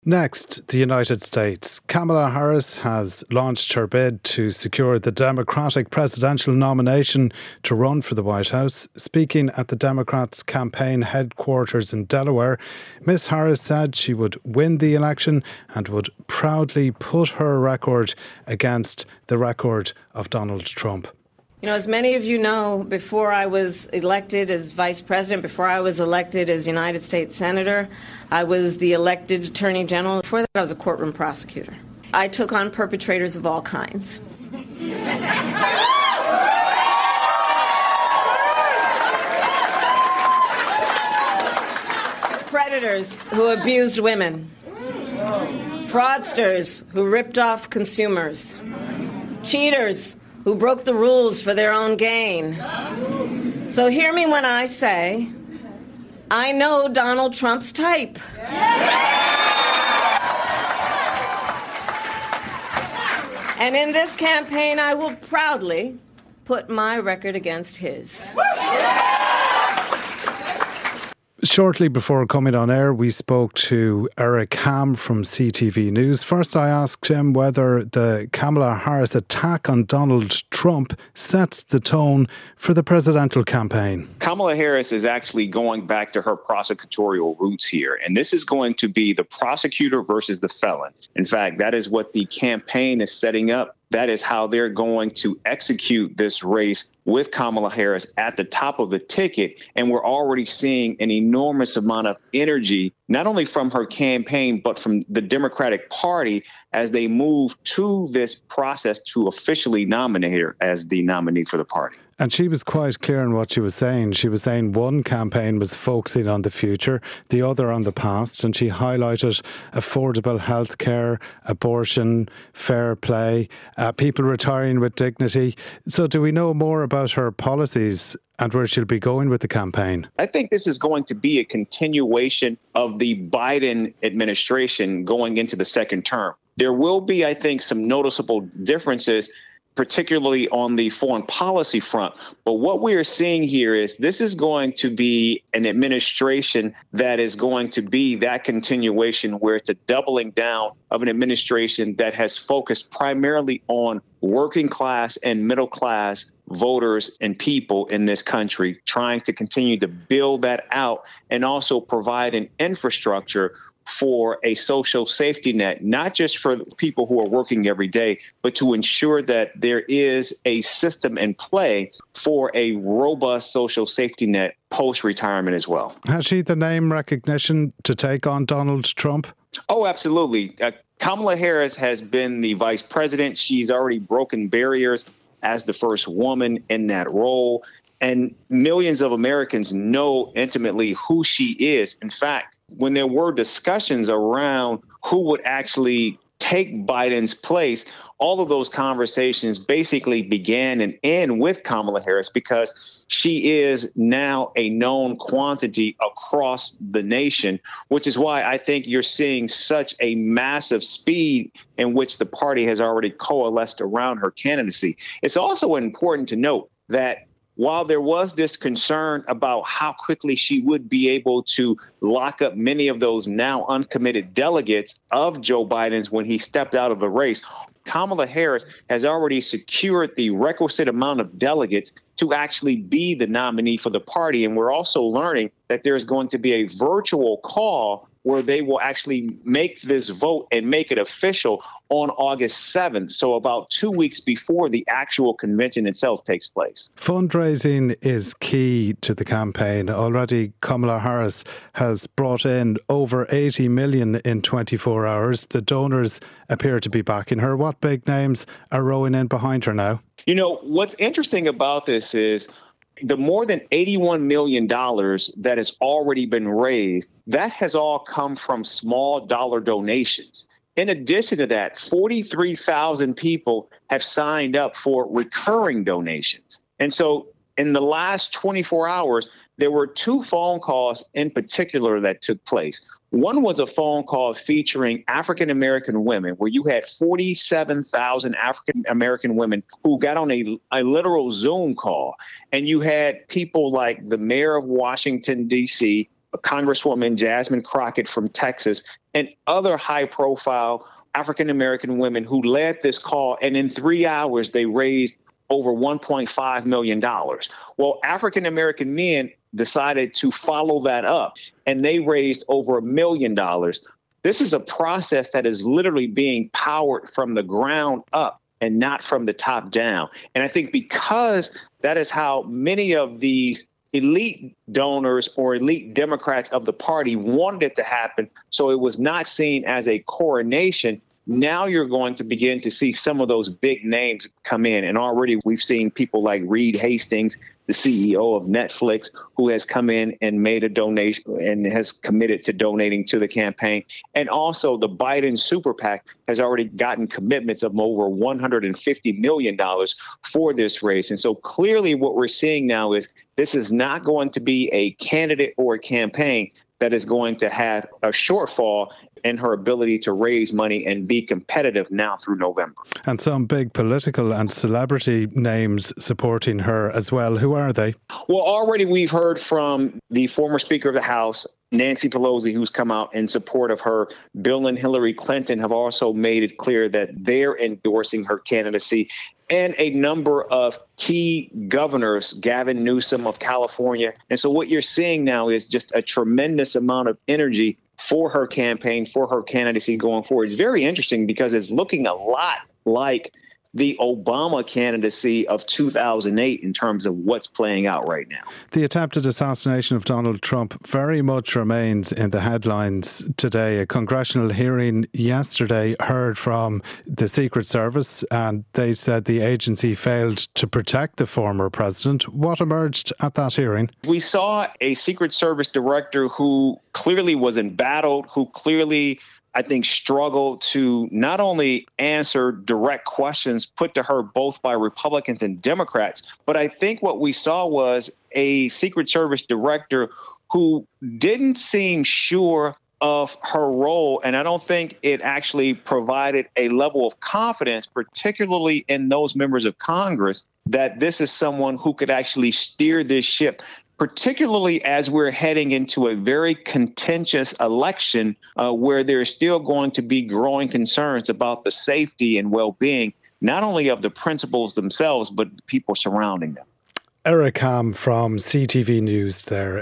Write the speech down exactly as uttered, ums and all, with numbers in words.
Next, the United States. Kamala Harris has launched her bid to secure the Democratic presidential nomination to run for the White House. Speaking at the Democrats' campaign headquarters in Delaware, Miz Harris said she would win the election and would proudly put her record against the record of Donald Trump. You know, as many of you know, before I was elected as vice president, before I was elected as United States Senator, I was the elected Attorney General. Before that, I was a courtroom prosecutor. I took on perpetrators of all kinds. Predators who abused women. Fraudsters who ripped off consumers. Cheaters who broke the rules for their own gain. So hear me when I say, I know Donald Trump's type. And in this campaign, I will proudly put my record against his. Shortly before coming on air, we spoke to Eric Ham from C T V News. First, I asked him whether the Kamala Harris attack on Donald Trump sets the tone for the presidential campaign. Kamala Harris is actually going back to her prosecutorial roots here, and this is going to be the prosecutor versus the felon. In fact, that is what the campaign is setting up. That is how they're going to execute this race with Kamala Harris at the top of the ticket. And we're already seeing an enormous amount of energy, not only from her campaign, but from the Democratic Party as they move to this process to officially nominate her as the nominee for the party. And she was quite clear in what she was saying. She was saying one campaign was focusing on the future, the other on the past, and she highlighted affordable health care, abortion, fair play, uh, people retiring with dignity. So do we know more about her policies and where she'll be going with the campaign? I think this is going to be a continuation of the Biden administration going into the second term. There will be, I think, some noticeable differences, particularly on the foreign policy front. But what we are seeing here is this is going to be an administration that is going to be that continuation where it's a doubling down of an administration that has focused primarily on working class and middle class voters and people in this country, trying to continue to build that out and also provide an infrastructure for a social safety net, not just for people who are working every day, but to ensure that there is a system in play for a robust social safety net post-retirement as well. Has she the name recognition to take on Donald Trump? Oh, absolutely. Uh, Kamala Harris has been the vice president. She's already broken barriers as the first woman in that role. And millions of Americans know intimately who she is. In fact, when there were discussions around who would actually take Biden's place, all of those conversations basically began and end with Kamala Harris because she is now a known quantity across the nation, which is why I think you're seeing such a massive speed in which the party has already coalesced around her candidacy. It's also important to note that while there was this concern about how quickly she would be able to lock up many of those now uncommitted delegates of Joe Biden's when he stepped out of the race, Kamala Harris has already secured the requisite amount of delegates to actually be the nominee for the party. And we're also learning that there's going to be a virtual call where they will actually make this vote and make it official on August seventh. So about two weeks before the actual convention itself takes place. Fundraising is key to the campaign. Already Kamala Harris has brought in over eighty million in twenty-four hours. The donors appear to be backing her. What big names are rowing in behind her now? You know, what's interesting about this is the more than eighty-one million dollars that has already been raised, that has all come from small dollar donations. In addition to that, forty-three thousand people have signed up for recurring donations. And so in the last twenty-four hours, there were two phone calls in particular that took place. One was a phone call featuring African-American women, where you had forty-seven thousand African-American women who got on a, a literal Zoom call. And you had people like the mayor of Washington, D C, Congresswoman Jasmine Crockett from Texas, and other high-profile African-American women who led this call. And in three hours, they raised over one point five million dollars. Well, African-American men decided to follow that up, and they raised over a million dollars. This is a process that is literally being powered from the ground up and not from the top down. And I think because that is how many of these elite donors or elite Democrats of the party wanted it to happen, so it was not seen as a coronation. Now you're going to begin to see some of those big names come in. And already we've seen people like Reed Hastings, the C E O of Netflix, who has come in and made a donation and has committed to donating to the campaign. And also the Biden Super PAC has already gotten commitments of over one hundred fifty million dollars for this race. And so clearly what we're seeing now is this is not going to be a candidate or a campaign that is going to have a shortfall in her ability to raise money and be competitive now through November. And some big political and celebrity names supporting her as well. Who are they? Well, already we've heard from the former Speaker of the House, Nancy Pelosi, who's come out in support of her. Bill and Hillary Clinton have also made it clear that they're endorsing her candidacy. And a number of key governors, Gavin Newsom of California. And so what you're seeing now is just a tremendous amount of energy for her campaign, for her candidacy going forward. It's very interesting because it's looking a lot like the Obama candidacy of two thousand eight in terms of what's playing out right now. The attempted assassination of Donald Trump very much remains in the headlines today. A congressional hearing yesterday heard from the Secret Service, and they said the agency failed to protect the former president. What emerged at that hearing? We saw a Secret Service director who clearly was embattled, who clearly I think, struggled to not only answer direct questions put to her both by Republicans and Democrats, but I think what we saw was a Secret Service director who didn't seem sure of her role. And I don't think it actually provided a level of confidence, particularly in those members of Congress, that this is someone who could actually steer this ship, particularly as we're heading into a very contentious election uh, where there's still going to be growing concerns about the safety and well-being, not only of the principals themselves, but people surrounding them. Eric Ham from C T V News there.